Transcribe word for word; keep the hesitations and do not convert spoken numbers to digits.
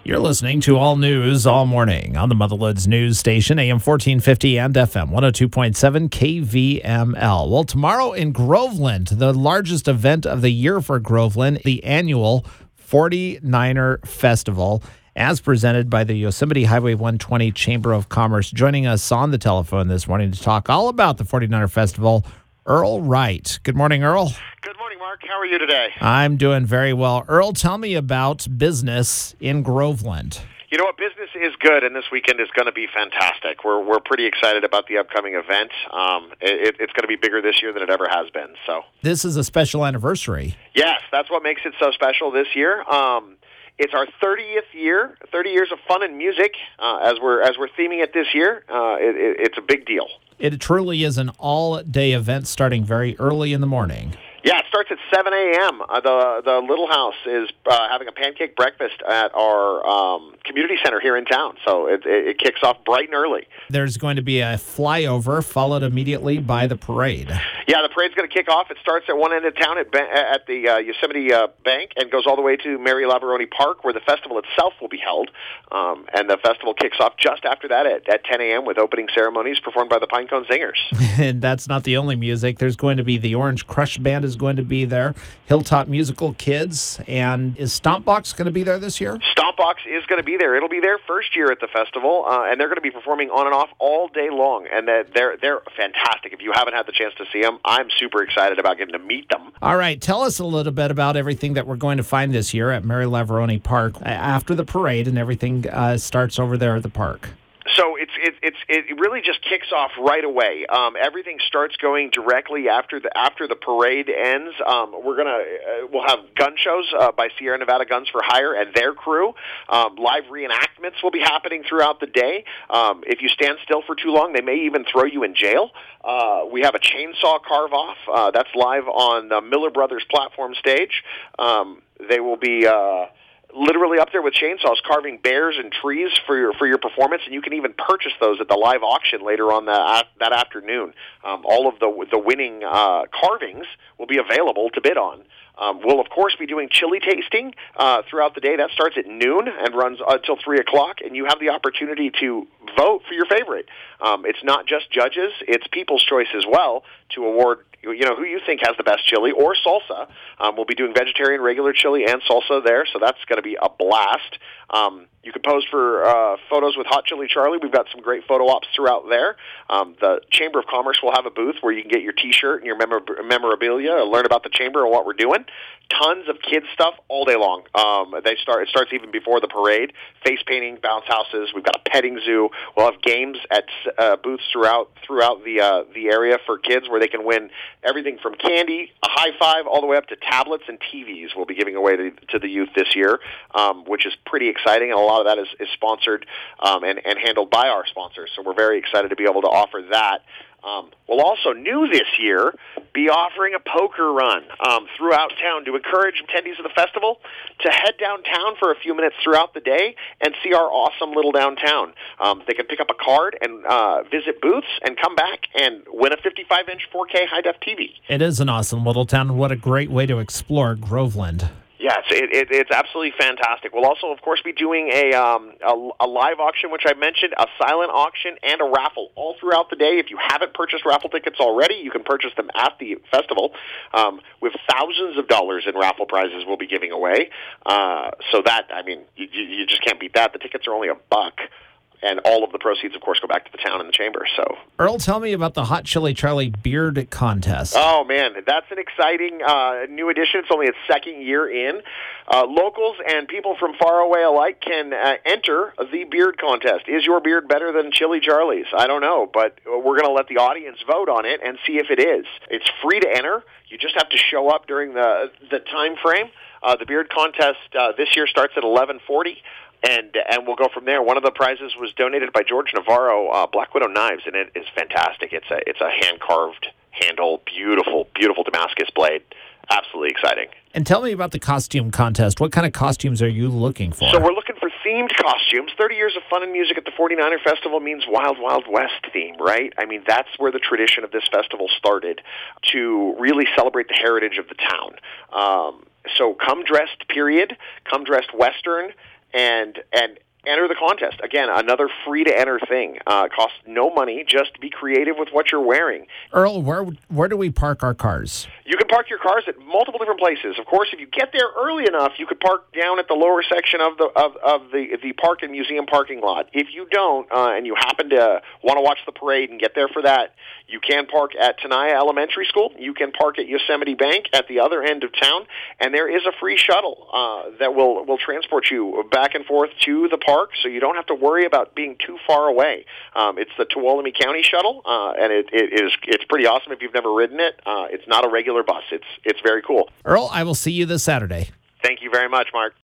You're listening to All News All Morning on the Motherwoods News Station, A M fourteen fifty and F M one oh two point seven K V M L. Well, tomorrow in Groveland, the largest event of the year for Groveland, the annual forty-niner Festival, as presented by the Yosemite Highway one twenty Chamber of Commerce. Joining us on the telephone this morning to talk all about the forty-niner Festival, Earl Wright. Good morning, Earl. Good morning, Mark. How are you today? I'm doing very well. Earl, tell me about business in Groveland. You know what? Business is good, and this weekend is going to be fantastic. We're we're pretty excited about the upcoming event. Um, it, it's going to be bigger this year than it ever has been. So this is a special anniversary. Yes, that's what makes it so special this year. Um, it's our thirtieth year, thirty years of fun and music. Uh, as we're as we're theming it this year, uh, it, it, it's a big deal. It truly is an all-day event starting very early in the morning. Yeah, it starts at seven a.m. Uh, the the Little House is uh, having a pancake breakfast at our um, community center here in town, so it, it, it kicks off bright and early. There's going to be a flyover followed immediately by the parade. Yeah, the parade's going to kick off. It starts at one end of town at, at the uh, Yosemite uh, Bank and goes all the way to Mary Laveroni Park, where the festival itself will be held. Um, and the festival kicks off just after that at, at ten a.m. with opening ceremonies performed by the Pinecone Singers. And that's not the only music. There's going to be the Orange Crush Band is going to be there, Hilltop Musical Kids, and is Stompbox going to be there this year? Stompbox is going to be there. It'll be their first year at the festival, uh, and they're going to be performing on and off all day long, and they're they're fantastic. If you haven't had the chance to see them, I'm super excited about getting to meet them. All right, tell us a little bit about everything that we're going to find this year at Mary Laveroni Park after the parade, and everything uh, starts over there at the park. So it's it, it's it really just kicks off right away. Um, everything starts going directly after the after the parade ends. Um, we're gonna uh, we'll have gun shows uh, by Sierra Nevada Guns for Hire and their crew. Um, live reenactments will be happening throughout the day. Um, if you stand still for too long, they may even throw you in jail. Uh, we have a chainsaw carve off uh, that's live on the Miller Brothers platform stage. Um, they will be. Uh, literally up there with chainsaws carving bears and trees for your for your performance, and you can even purchase those at the live auction later on that that afternoon. Um, all of the the winning uh, carvings will be available to bid on. Um, we'll, of course, be doing chili tasting uh, throughout the day. That starts at noon and runs until three o'clock, and you have the opportunity to vote for your favorite. Um, it's not just judges. It's people's choice as well to award, you know, who you think has the best chili or salsa. Um, we'll be doing vegetarian, regular chili, and salsa there, so that's going to be a blast. Um, you can pose for uh, photos with Hot Chili Charlie. We've got some great photo ops throughout there. Um, the Chamber of Commerce will have a booth where you can get your T-shirt and your memor- memorabilia, learn about the Chamber and what we're doing. Tons of kids stuff all day long. Um, they start. It starts even before the parade. Face painting, bounce houses. We've got a petting zoo. We'll have games at uh, booths throughout throughout the uh, the area for kids where they can win everything from candy, a high five, all the way up to tablets and T Vs. We'll be giving away to, to the youth this year, um, which is pretty exciting. And a lot of that is, is sponsored um, and, and handled by our sponsors. So we're very excited to be able to offer that. Um, we'll also, new this year, be offering a poker run um, throughout town to encourage attendees of the festival to head downtown for a few minutes throughout the day and see our awesome little downtown. Um, they can pick up a card and uh, visit booths and come back and win a fifty-five inch four K high-def T V. It is an awesome little town. What a great way to explore Groveland. Yes, it, it, it's absolutely fantastic. We'll also, of course, be doing a, um, a a live auction, which I mentioned, a silent auction, and a raffle all throughout the day. If you haven't purchased raffle tickets already, you can purchase them at the festival. Um, with thousands of dollars in raffle prizes we'll be giving away. Uh, so that, I mean, you, you just can't beat that. The tickets are only a buck. And all of the proceeds, of course, go back to the town and the chamber. So, Earl, tell me about the Hot Chili Charlie Beard Contest. Oh, man, that's an exciting uh, new addition. It's only its second year in. Uh, locals and people from far away alike can uh, enter the beard contest. Is your beard better than Chili Charlie's? I don't know, but we're going to let the audience vote on it and see if it is. It's free to enter. You just have to show up during the, the time frame. Uh, the beard contest uh, this year starts at eleven forty. And and we'll go from there. One of the prizes was donated by George Navarro, uh, Black Widow Knives, and it is fantastic. It's a it's a hand carved handle, beautiful, beautiful Damascus blade. Absolutely exciting. And tell me about the costume contest. What kind of costumes are you looking for? So we're looking for themed costumes. thirty years of fun and music at the forty-niner Festival means Wild Wild West theme, right? I mean, that's where the tradition of this festival started, to really celebrate the heritage of the town. Um, so come dressed, period. Come dressed Western. and and enter the contest. Again, another free-to-enter thing. Uh, costs no money. Just be creative with what you're wearing. Earl, where where do we park our cars? You can park your cars at multiple different places. Of course, if you get there early enough, you could park down at the lower section of the of, of the the park and museum parking lot. If you don't, uh, and you happen to want to watch the parade and get there for that, you can park at Tenaya Elementary School. You can park at Yosemite Bank at the other end of town, and there is a free shuttle uh, that will will transport you back and forth to the park, so you don't have to worry about being too far away. Um, it's the Tuolumne County Shuttle, uh, and it, it is it's pretty awesome if you've never ridden it. Uh, it's not a regular bus. It's it's very cool. Earl, I will see you this Saturday. Thank you very much, Mark.